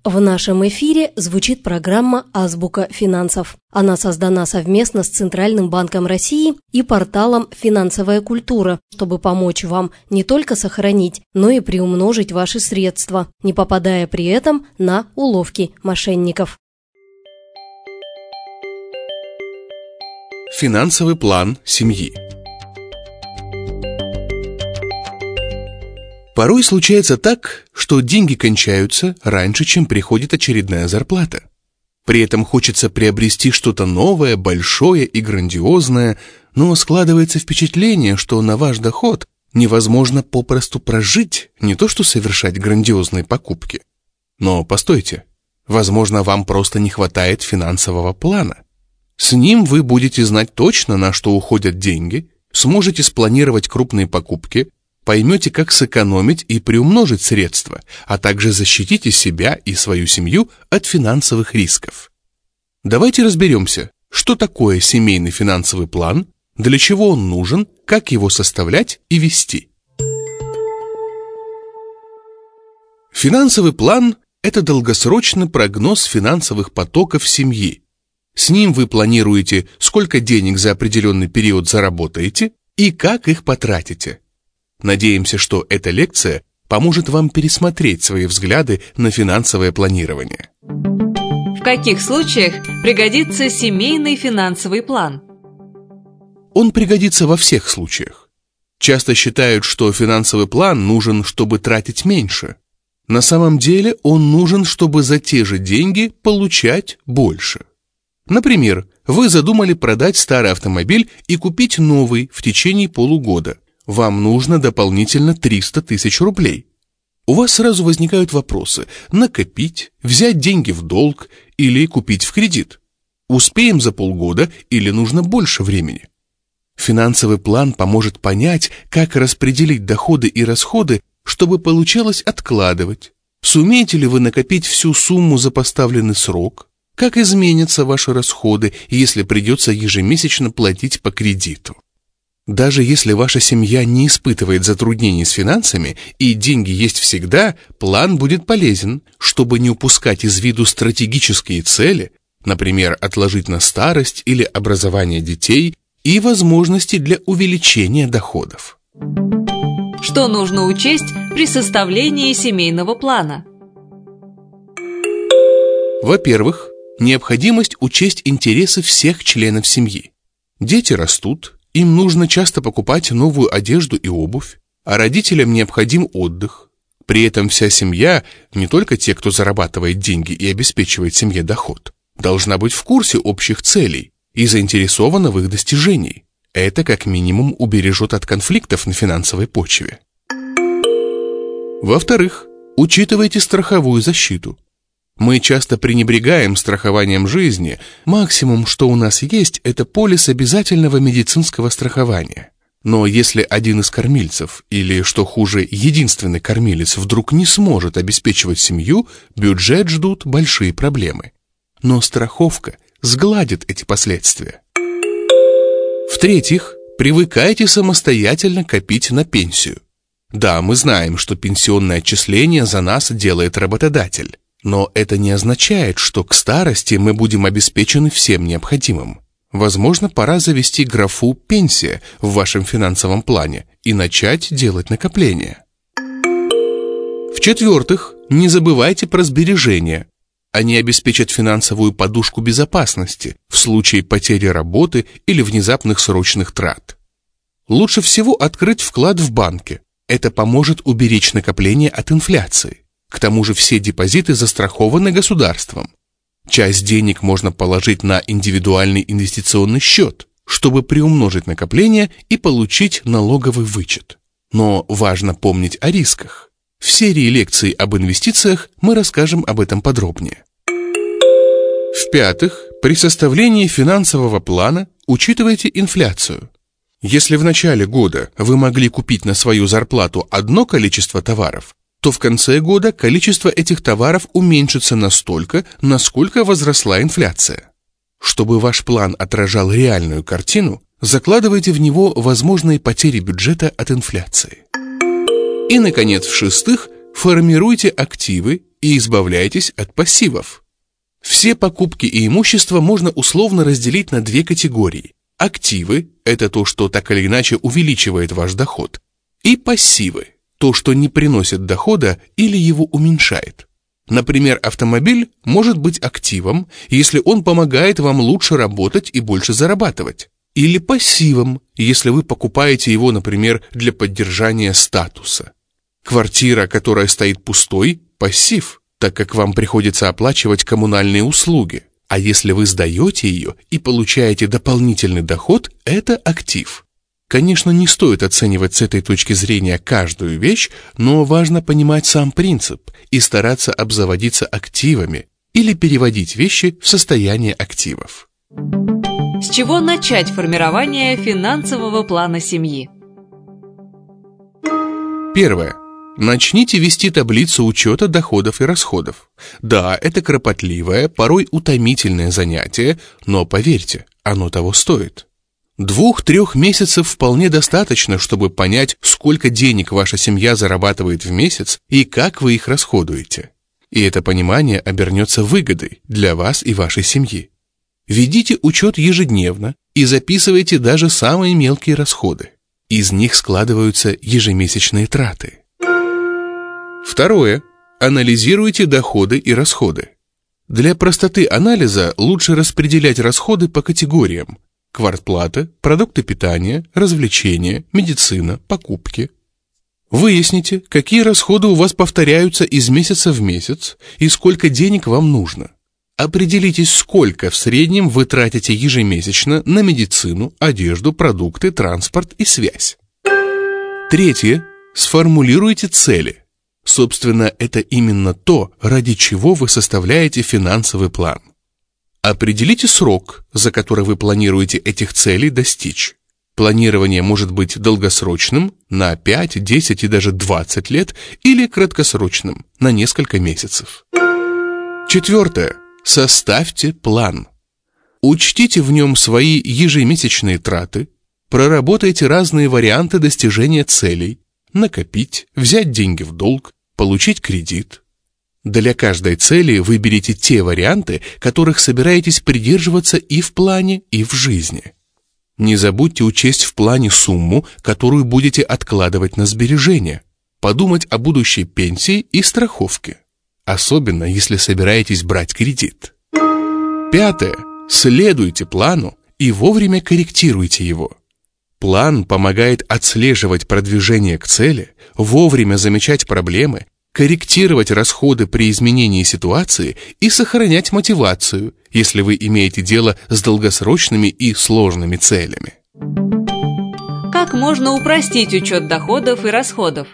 В нашем эфире звучит программа «Азбука финансов». Она создана совместно с Центральным банком России и порталом «Финансовая культура», чтобы помочь вам не только сохранить, но и приумножить ваши средства, не попадая при этом на уловки мошенников. Финансовый план семьи. Порой случается так, что деньги кончаются раньше, чем приходит очередная зарплата. При этом хочется приобрести что-то новое, большое и грандиозное, но складывается впечатление, что на ваш доход невозможно попросту прожить, не то что совершать грандиозные покупки. Но постойте, возможно, вам просто не хватает финансового плана. С ним вы будете знать точно, на что уходят деньги, сможете спланировать крупные покупки, поймете, как сэкономить и приумножить средства, а также защитите себя и свою семью от финансовых рисков. Давайте разберемся, что такое семейный финансовый план, для чего он нужен, как его составлять и вести. Финансовый план – это долгосрочный прогноз финансовых потоков семьи. С ним вы планируете, сколько денег за определенный период заработаете и как их потратите. Надеемся, что эта лекция поможет вам пересмотреть свои взгляды на финансовое планирование. В каких случаях пригодится семейный финансовый план? Он пригодится во всех случаях. Часто считают, что финансовый план нужен, чтобы тратить меньше. На самом деле он нужен, чтобы за те же деньги получать больше. Например, вы задумали продать старый автомобиль и купить новый в течение полугода. Вам нужно дополнительно 300 тысяч рублей. У вас сразу возникают вопросы: накопить, взять деньги в долг или купить в кредит? Успеем за полгода или нужно больше времени? Финансовый план поможет понять, как распределить доходы и расходы, чтобы получалось откладывать. Сумеете ли вы накопить всю сумму за поставленный срок? Как изменятся ваши расходы, если придется ежемесячно платить по кредиту? Даже если ваша семья не испытывает затруднений с финансами и деньги есть всегда, план будет полезен, чтобы не упускать из виду стратегические цели, например, отложить на старость или образование детей, и возможности для увеличения доходов. Что нужно учесть при составлении семейного плана? Во-первых, необходимость учесть интересы всех членов семьи. Дети растут, им нужно часто покупать новую одежду и обувь, а родителям необходим отдых. При этом вся семья, не только те, кто зарабатывает деньги и обеспечивает семье доход, должна быть в курсе общих целей и заинтересована в их достижении. Это как минимум убережет от конфликтов на финансовой почве. Во-вторых, учитывайте страховую защиту. Мы часто пренебрегаем страхованием жизни. Максимум, что у нас есть, это полис обязательного медицинского страхования. Но если один из кормильцев, или, что хуже, единственный кормилец вдруг не сможет обеспечивать семью, бюджет ждут большие проблемы. Но страховка сгладит эти последствия. В-третьих, привыкайте самостоятельно копить на пенсию. Да, мы знаем, что пенсионное отчисление за нас делает работодатель. Но это не означает, что к старости мы будем обеспечены всем необходимым. Возможно, пора завести графу «Пенсия» в вашем финансовом плане и начать делать накопления. В-четвертых, не забывайте про сбережения. Они обеспечат финансовую подушку безопасности в случае потери работы или внезапных срочных трат. Лучше всего открыть вклад в банке. Это поможет уберечь накопление от инфляции. К тому же все депозиты застрахованы государством. Часть денег можно положить на индивидуальный инвестиционный счет, чтобы приумножить накопление и получить налоговый вычет. Но важно помнить о рисках. В серии лекций об инвестициях мы расскажем об этом подробнее. В-пятых, при составлении финансового плана учитывайте инфляцию. Если в начале года вы могли купить на свою зарплату одно количество товаров, то в конце года количество этих товаров уменьшится настолько, насколько возросла инфляция. Чтобы ваш план отражал реальную картину, закладывайте в него возможные потери бюджета от инфляции. И, наконец, в-шестых, формируйте активы и избавляйтесь от пассивов. Все покупки и имущество можно условно разделить на две категории. Активы – это то, что так или иначе увеличивает ваш доход, и пассивы – то, что не приносит дохода или его уменьшает. Например, автомобиль может быть активом, если он помогает вам лучше работать и больше зарабатывать. Или пассивом, если вы покупаете его, например, для поддержания статуса. Квартира, которая стоит пустой – пассив, так как вам приходится оплачивать коммунальные услуги. А если вы сдаете ее и получаете дополнительный доход – это актив. Конечно, не стоит оценивать с этой точки зрения каждую вещь, но важно понимать сам принцип и стараться обзаводиться активами или переводить вещи в состояние активов. С чего начать формирование финансового плана семьи? Первое. Начните вести таблицу учета доходов и расходов. Да, это кропотливое, порой утомительное занятие, но поверьте, оно того стоит. 2-3 месяцев вполне достаточно, чтобы понять, сколько денег ваша семья зарабатывает в месяц и как вы их расходуете. И это понимание обернется выгодой для вас и вашей семьи. Ведите учет ежедневно и записывайте даже самые мелкие расходы. Из них складываются ежемесячные траты. Второе. Анализируйте доходы и расходы. Для простоты анализа лучше распределять расходы по категориям: квартплата, продукты питания, развлечения, медицина, покупки. Выясните, какие расходы у вас повторяются из месяца в месяц и сколько денег вам нужно. Определитесь, сколько в среднем вы тратите ежемесячно на медицину, одежду, продукты, транспорт и связь. Третье. Сформулируйте цели. Собственно, это именно то, ради чего вы составляете финансовый план. Определите срок, за который вы планируете этих целей достичь. Планирование может быть долгосрочным, на 5, 10 и даже 20 лет, или краткосрочным, на несколько месяцев. Четвертое. Составьте план. Учтите в нем свои ежемесячные траты, проработайте разные варианты достижения целей: накопить, взять деньги в долг, получить кредит. Для каждой цели выберите те варианты, которых собираетесь придерживаться и в плане, и в жизни. Не забудьте учесть в плане сумму, которую будете откладывать на сбережения, подумать о будущей пенсии и страховке, особенно если собираетесь брать кредит. Пятое. Следуйте плану и вовремя корректируйте его. План помогает отслеживать продвижение к цели, вовремя замечать проблемы, корректировать расходы при изменении ситуации и сохранять мотивацию, если вы имеете дело с долгосрочными и сложными целями. Как можно упростить учет доходов и расходов?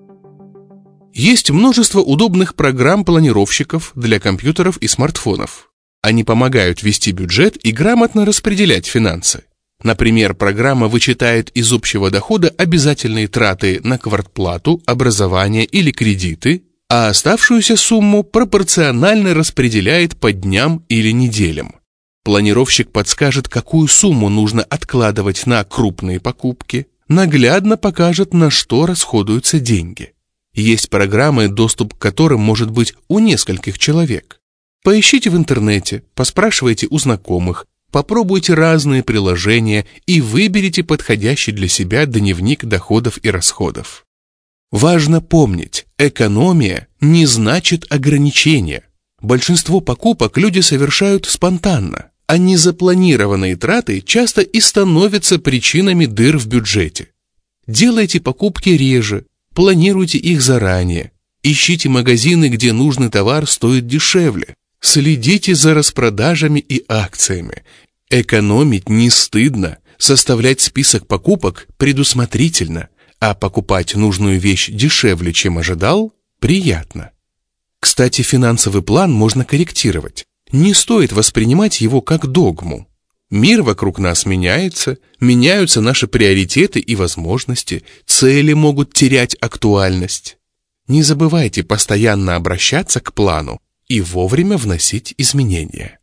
Есть множество удобных программ-планировщиков для компьютеров и смартфонов. Они помогают вести бюджет и грамотно распределять финансы. Например, программа вычитает из общего дохода обязательные траты на квартплату, образование или кредиты, а оставшуюся сумму пропорционально распределяет по дням или неделям. Планировщик подскажет, какую сумму нужно откладывать на крупные покупки, наглядно покажет, на что расходуются деньги. Есть программы, доступ к которым может быть у нескольких человек. Поищите в интернете, поспрашивайте у знакомых, попробуйте разные приложения и выберите подходящий для себя дневник доходов и расходов. Важно помнить, экономия не значит ограничения. Большинство покупок люди совершают спонтанно, а незапланированные траты часто и становятся причинами дыр в бюджете. Делайте покупки реже, планируйте их заранее, ищите магазины, где нужный товар стоит дешевле, следите за распродажами и акциями. Экономить не стыдно, составлять список покупок предусмотрительно, а покупать нужную вещь дешевле, чем ожидал, приятно. Кстати, финансовый план можно корректировать. Не стоит воспринимать его как догму. Мир вокруг нас меняется, меняются наши приоритеты и возможности, цели могут терять актуальность. Не забывайте постоянно обращаться к плану и вовремя вносить изменения.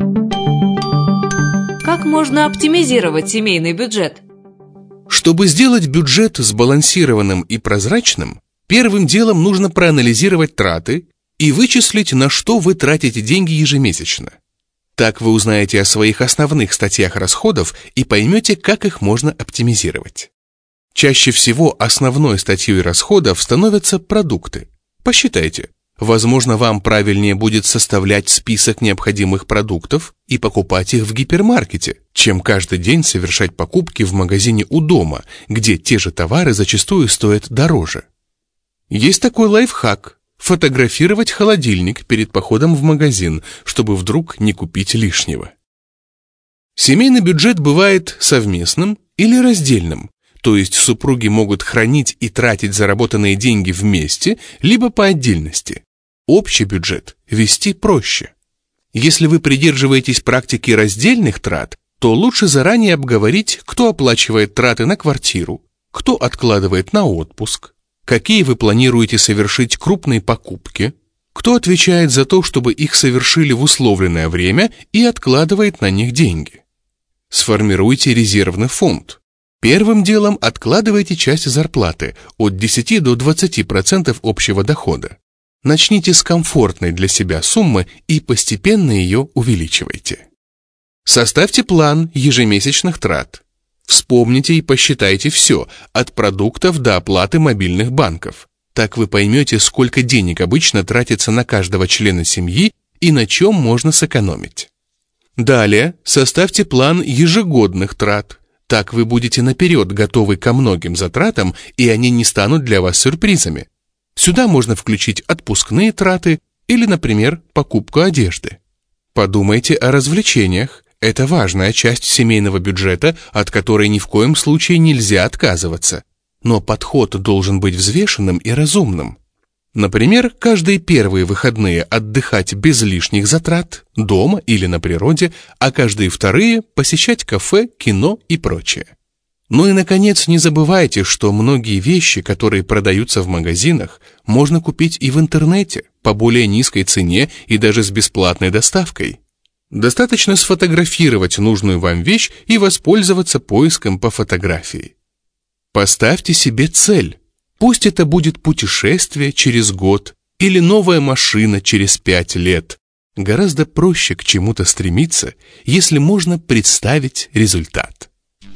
Как можно оптимизировать семейный бюджет? Чтобы сделать бюджет сбалансированным и прозрачным, первым делом нужно проанализировать траты и вычислить, на что вы тратите деньги ежемесячно. Так вы узнаете о своих основных статьях расходов и поймете, как их можно оптимизировать. Чаще всего основной статьей расходов становятся продукты. Посчитайте. Возможно, вам правильнее будет составлять список необходимых продуктов и покупать их в гипермаркете, чем каждый день совершать покупки в магазине у дома, где те же товары зачастую стоят дороже. Есть такой лайфхак – фотографировать холодильник перед походом в магазин, чтобы вдруг не купить лишнего. Семейный бюджет бывает совместным или раздельным, то есть супруги могут хранить и тратить заработанные деньги вместе, либо по отдельности. Общий бюджет вести проще. Если вы придерживаетесь практики раздельных трат, то лучше заранее обговорить, кто оплачивает траты на квартиру, кто откладывает на отпуск, какие вы планируете совершить крупные покупки, кто отвечает за то, чтобы их совершили в условленное время и откладывает на них деньги. Сформируйте резервный фонд. Первым делом откладывайте часть зарплаты от 10 до 20% общего дохода. Начните с комфортной для себя суммы и постепенно ее увеличивайте. Составьте план ежемесячных трат. Вспомните и посчитайте все, от продуктов до оплаты мобильных банков. Так вы поймете, сколько денег обычно тратится на каждого члена семьи и на чем можно сэкономить. Далее составьте план ежегодных трат. Так вы будете наперед готовы ко многим затратам, и они не станут для вас сюрпризами. Сюда можно включить отпускные траты или, например, покупку одежды. Подумайте о развлечениях. Это важная часть семейного бюджета, от которой ни в коем случае нельзя отказываться. Но подход должен быть взвешенным и разумным. Например, каждые первые выходные отдыхать без лишних затрат, дома или на природе, а каждые вторые посещать кафе, кино и прочее. Ну и, наконец, не забывайте, что многие вещи, которые продаются в магазинах, можно купить и в интернете по более низкой цене и даже с бесплатной доставкой. Достаточно сфотографировать нужную вам вещь и воспользоваться поиском по фотографии. Поставьте себе цель. Пусть это будет путешествие через год или новая машина через 5 лет. Гораздо проще к чему-то стремиться, если можно представить результат.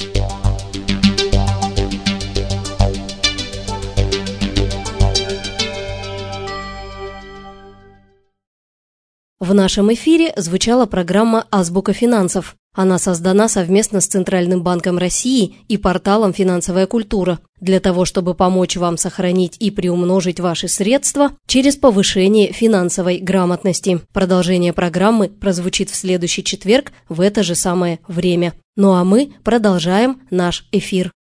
В нашем эфире звучала программа «Азбука финансов». Она создана совместно с Центральным банком России и порталом «Финансовая культура» для того, чтобы помочь вам сохранить и приумножить ваши средства через повышение финансовой грамотности. Продолжение программы прозвучит в следующий четверг в это же самое время. Ну а мы продолжаем наш эфир.